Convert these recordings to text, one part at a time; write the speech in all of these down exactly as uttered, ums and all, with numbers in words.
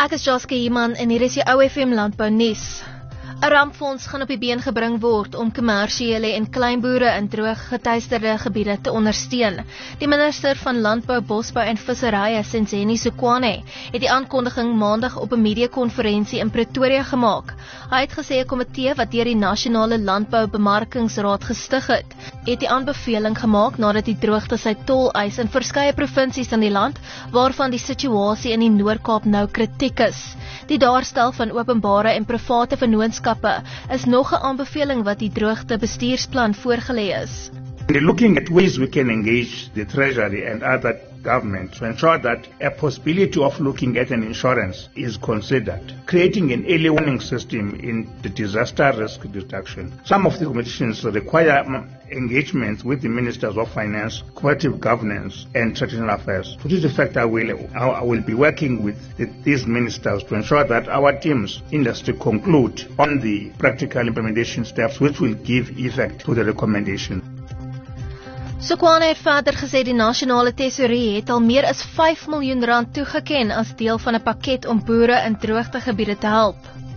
Ek is Joske Iman en hier is jou O F M Landbou nuus. 'n Rampfonds gaan op die been gebring word om kommersiële en kleinboere in droog geteisterde gebiede te ondersteun. Die minister van Landbou, Bosbou en Visserye, Senzeni Sukwane, het die aankondiging maandag op 'n media-konferensie in Pretoria gemaak. Hy het gesê 'n komitee wat deur die Nasionale Landbou-Bemarkingsraad gestig het, het die aanbeveling gemaak nadat die droogte sy tol eis in verskeie provinsies in die land, waarvan die situasie in die Noord-Kaap nou kritiek is. Die daarstel van openbare en private vennootskappe is nog 'n aanbeveling wat die droogte bestuursplan voorgelê is. We're looking at ways we can engage the Treasury and other governments to ensure that a possibility of looking at an insurance is considered. Creating an early warning system in the disaster risk reduction. Some of the commissions require engagements with the Ministers of Finance, Cooperative Governance and Traditional Affairs. To this effect, I will, I will be working with the, these ministers to ensure that our teams, industry, conclude on the practical implementation steps which will give effect to the recommendation. Sukwane het verder gesê die nasionale tesourier het al meer as vyf miljoen rand toegeken as deel van 'n pakket om boere in droogtegebiede te help.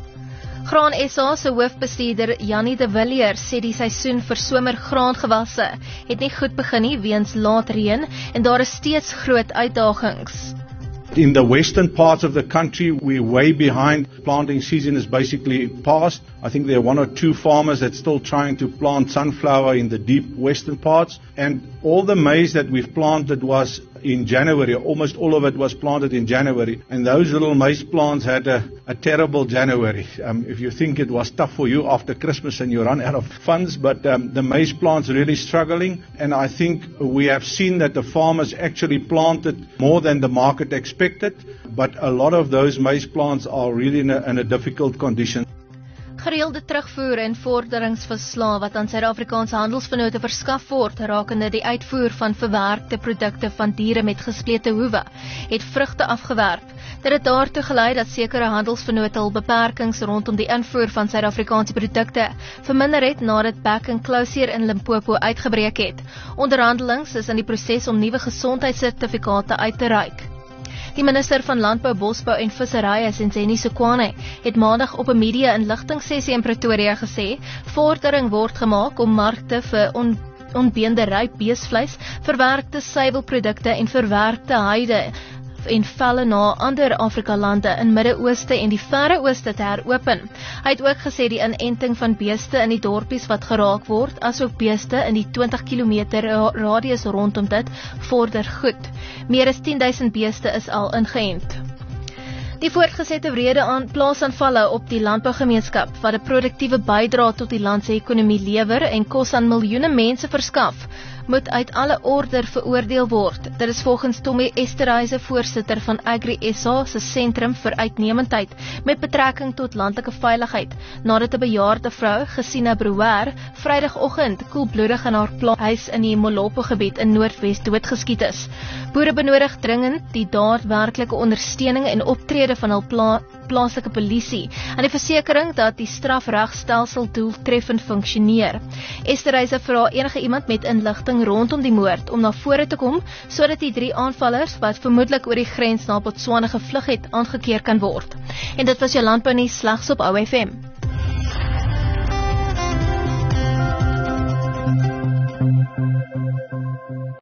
Graan S A se hoofbestuurder Jannie de Villiers sê die seisoen vir somergraangewasse het nie goed begin nie weens laat reën en daar is steeds groot uitdagings. In the western parts of the country, we're way behind. Planting season is basically past. I think there are one or two farmers that's still trying to plant sunflower in the deep western parts. And all the maize that we've planted was in January. Almost all of it was planted in January. And those little maize plants had a, a terrible January. Um, if you think it was tough for you after Christmas and you run out of funds, but um, the maize plants really struggling. And I think we have seen that the farmers actually planted more than the market expected. But a lot of those maize plants are really in a, in a difficult condition. Gereelde terugvoer en vorderingsverslae wat aan Suid-Afrikaanse handelsvennote verskaf word rakende die uitvoer van verwerkte produkte van diere met gesplete hoewe, het vrugte afgewerp. Dit het daartoe gelei dat sekere handelsvennote hul beperkings rondom die invoer van Suid-Afrikaanse produkte verminder het nadat Back and Closure in Limpopo uitgebreek het. Onderhandelings is in die proses om nuwe gesondheidssertifikate uit te reik. Die minister van Landbou, Bosbou en Visserye, Senzeni Sukwane, het maandag op 'n media-inligtingssessie in Pretoria gesê, vordering word gemaak om markte vir on, onbeende ryp beesvleis, verwerkte suiwelprodukte en verwerkte heide en velle na ander Afrika-lande in Midde-Ooste en die Verre Ooste te heropen. Hy het ook gesê die inenting van beeste in die dorpies wat geraak word, asook beeste in die twintig kilometer radius rondom dit, vorder goed. Meer as tien duisend beeste is al ingeënt. Die voortgesette wrede aan plaasaanvalle op die landbougemeenskap wat 'n produktiewe bydrae tot die land se ekonomie lewer en kos aan miljoene mense verskaf, moet uit alle order veroordeel word. Dit is volgens Tommy Esterhuise, voorsitter van Agri S A se sentrum vir uitnemendheid met betrekking tot landelike veiligheid, nadat 'n bejaarde vrou, Gesina Brouwer, Vrydagoggend koelbloedig in haar plaashuis in die Molopo gebied in Noordwes doodgeskiet is. Boere benodig dringend die daadwerklike ondersteuning en optrede van hul pla plaaslike polisie en die versekering dat die strafregstelsel doeltreffend funksioneer. Esterhuise vra enige iemand met inligting rondom die moord om na vore te kom sodat die drie aanvallers wat vermoedelik oor die grens na Botswana gevlug het aangekeer kan word. En dit was jou landbou nuus slegs op O F M.